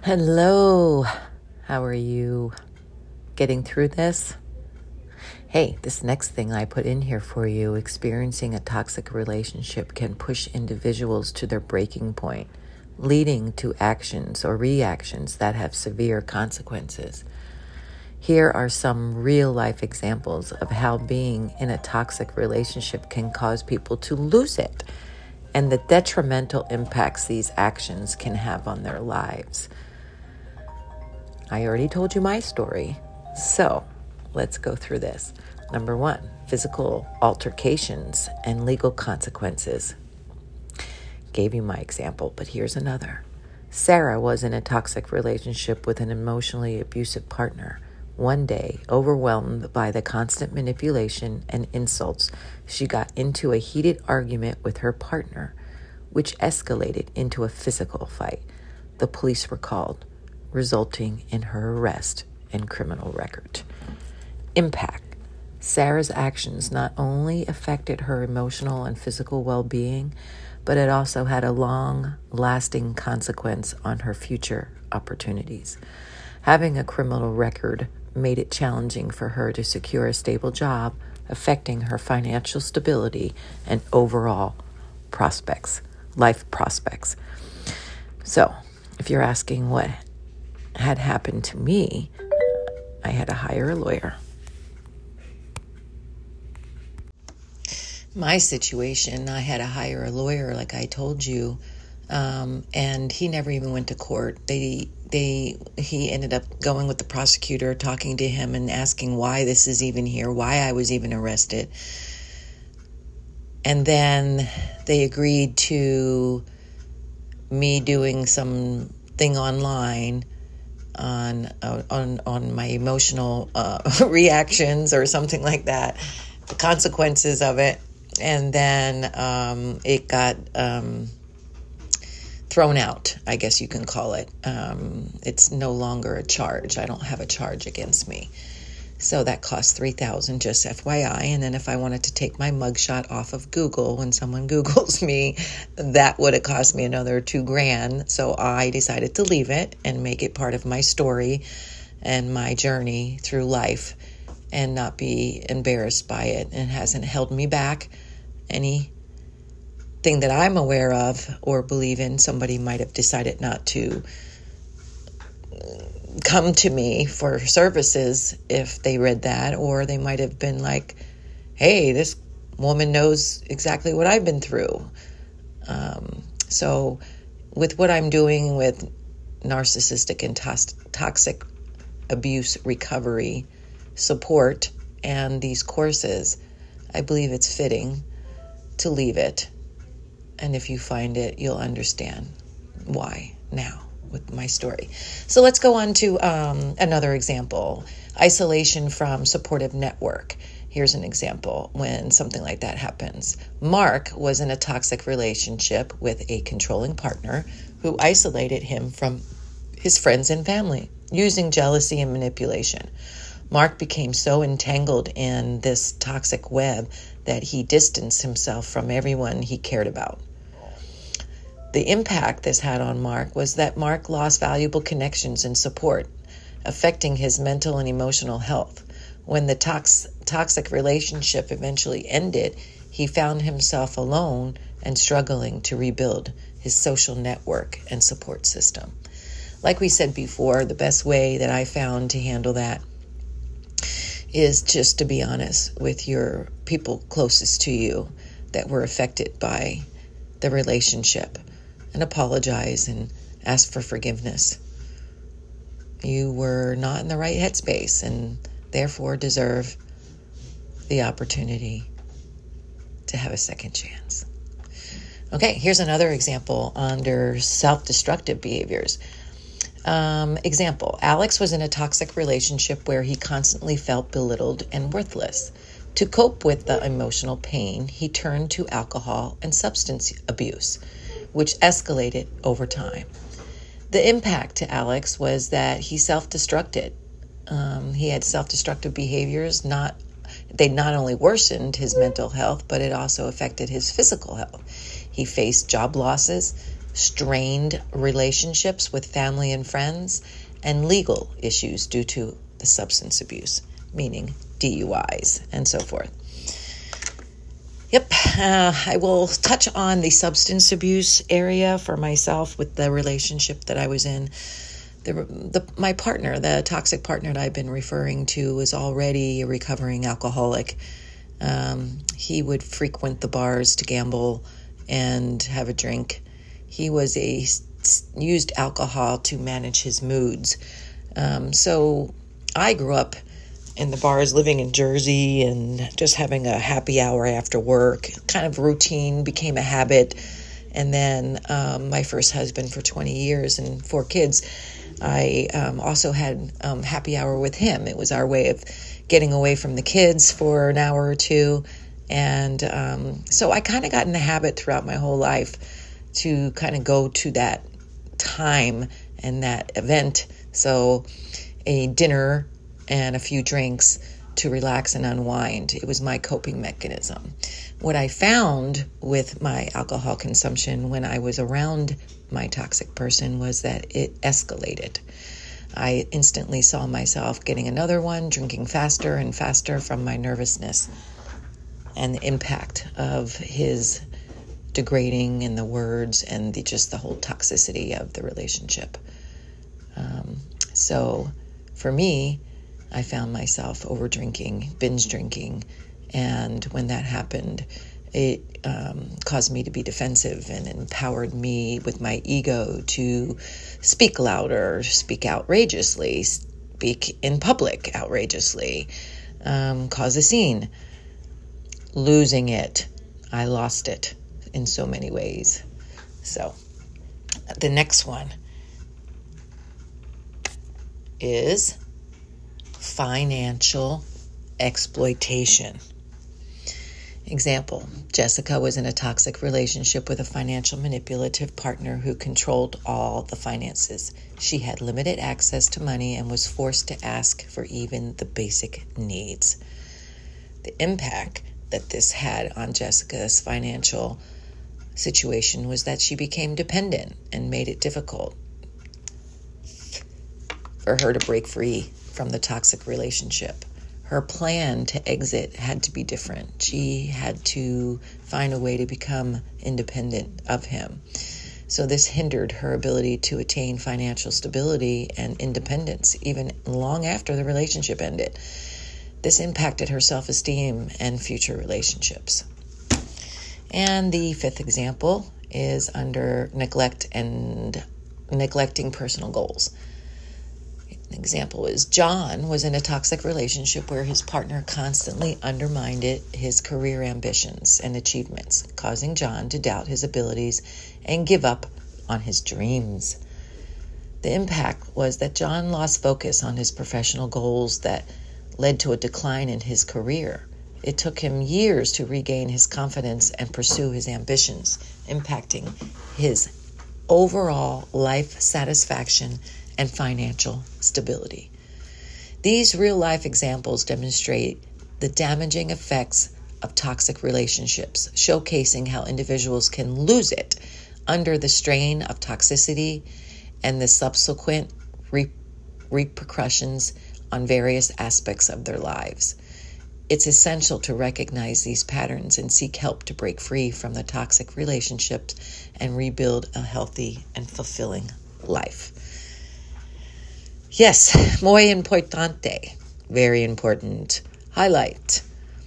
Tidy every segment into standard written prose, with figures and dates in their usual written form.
Hello, how are you getting through this? Hey, this next thing I put in here for you, experiencing a toxic relationship can push individuals to their breaking point, leading to actions or reactions that have severe consequences. Here are some real-life examples of how being in a toxic relationship can cause people to lose it and the detrimental impacts these actions can have on their lives. I already told you my story, so let's go through this. Number 1, physical altercations and legal consequences. Gave you my example, but here's another. Sarah was in a toxic relationship with an emotionally abusive partner. One day, overwhelmed by the constant manipulation and insults, she got into a heated argument with her partner, which escalated into a physical fight. The police were called, resulting in her arrest and criminal record. Impact. Sarah's actions not only affected her emotional and physical well-being, but it also had a long-lasting consequence on her future opportunities. Having a criminal record made it challenging for her to secure a stable job, affecting her financial stability and overall life prospects. So, if you're asking what had happened to me, I had to hire a lawyer. My situation, I had to hire a lawyer, like I told you, and he never even went to court. He ended up going with the prosecutor, talking to him and asking why this is even here, why I was even arrested. And then they agreed to me doing something online on my emotional reactions or something like that, the consequences of it. And then it got thrown out, I guess you can call it. It's no longer a charge. I don't have a charge against me. So that cost $3,000, just FYI. And then if I wanted to take my mugshot off of Google, when someone Googles me, that would have cost me another $2,000. So I decided to leave it and make it part of my story and my journey through life and not be embarrassed by it. And it hasn't held me back. Anything that I'm aware of or believe in, somebody might have decided not to come to me for services if they read that, or they might have been like, hey, this woman knows exactly what I've been through. So with what I'm doing with narcissistic and toxic abuse recovery support and these courses, I believe it's fitting to leave it. And if you find it, you'll understand why now with my story. So let's go on to another example. Isolation from supportive network. Here's an example when something like that happens. Mark was in a toxic relationship with a controlling partner who isolated him from his friends and family using jealousy and manipulation. Mark became so entangled in this toxic web that he distanced himself from everyone he cared about. The impact this had on Mark was that Mark lost valuable connections and support, affecting his mental and emotional health. When the toxic relationship eventually ended, he found himself alone and struggling to rebuild his social network and support system. Like we said before, the best way that I found to handle that is just to be honest with your people closest to you that were affected by the relationship, and apologize and ask for forgiveness. You were not in the right headspace and therefore deserve the opportunity to have a second chance. Okay, here's another example under self-destructive behaviors. Example, Alex was in a toxic relationship where he constantly felt belittled and worthless. To cope with the emotional pain, he turned to alcohol and substance abuse, which escalated over time. The impact to Alex was that he self-destructed. He had self-destructive behaviors. They not only worsened his mental health, but it also affected his physical health. He faced job losses, strained relationships with family and friends, and legal issues due to the substance abuse, meaning DUIs and so forth. Yep, I will touch on the substance abuse area for myself with the relationship that I was in. My partner, the toxic partner that I've been referring to, was already a recovering alcoholic. He would frequent the bars to gamble and have a drink. He used alcohol to manage his moods. So I grew up in the bars, living in Jersey, and just having a happy hour after work. Kind of routine, became a habit. And then my first husband for 20 years and 4 kids, I also had happy hour with him. It was our way of getting away from the kids for an hour or two. And so I kind of got in the habit throughout my whole life to kind of go to that time and that event. So a dinner and a few drinks to relax and unwind. It was my coping mechanism. What I found with my alcohol consumption when I was around my toxic person was that it escalated. I instantly saw myself getting another one, drinking faster and faster from my nervousness and the impact of his degrading and the words and just the whole toxicity of the relationship. So for me, I found myself over drinking, binge drinking, and when that happened, it caused me to be defensive and empowered me with my ego to speak louder, speak outrageously, speak in public outrageously, cause a scene. Losing it, I lost it in so many ways. So the next one is financial exploitation. Example, Jessica was in a toxic relationship with a financial manipulative partner who controlled all the finances. She had limited access to money and was forced to ask for even the basic needs. The impact that this had on Jessica's financial situation was that she became dependent and made it difficult for her to break free from the toxic relationship. Her plan to exit had to be different. She had to find a way to become independent of him. So this hindered her ability to attain financial stability and independence, even long after the relationship ended. This impacted her self-esteem and future relationships. And the 5th example is under neglect and neglecting personal goals. An example is John was in a toxic relationship where his partner constantly undermined his career ambitions and achievements, causing John to doubt his abilities and give up on his dreams. The impact was that John lost focus on his professional goals that led to a decline in his career. It took him years to regain his confidence and pursue his ambitions, impacting his overall life satisfaction and financial stability. These real-life examples demonstrate the damaging effects of toxic relationships, showcasing how individuals can lose it under the strain of toxicity and the subsequent repercussions on various aspects of their lives. It's essential to recognize these patterns and seek help to break free from the toxic relationships and rebuild a healthy and fulfilling life. Yes, muy importante, very important. Highlight.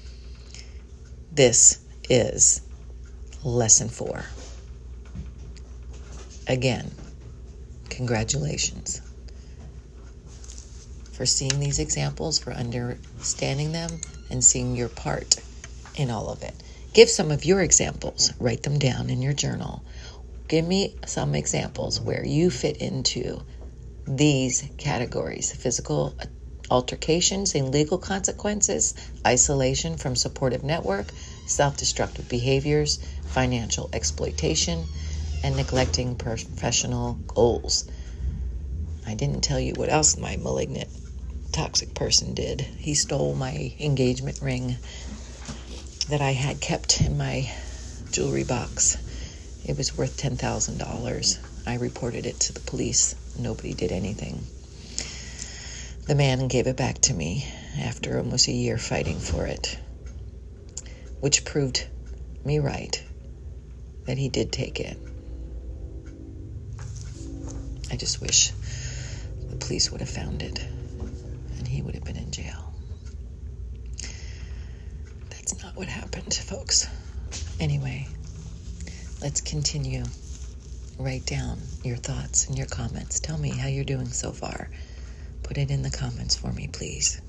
This is lesson 4. Again, congratulations for seeing these examples, for understanding them, and seeing your part in all of it. Give some of your examples. Write them down in your journal. Give me some examples where you fit into these categories: physical altercations and legal consequences, isolation from supportive network, self-destructive behaviors, financial exploitation, and neglecting professional goals. I didn't tell you what else my malignant toxic person did. He stole my engagement ring that I had kept in my jewelry box. It was worth $10,000. I reported it to the police. Nobody did anything. The man gave it back to me after almost a year fighting for it, which proved me right that he did take it. I just wish the police would have found it and he would have been in jail. That's not what happened, folks. Anyway, let's continue. Write down your thoughts and your comments. Tell me how you're doing so far. Put it in the comments for me, please.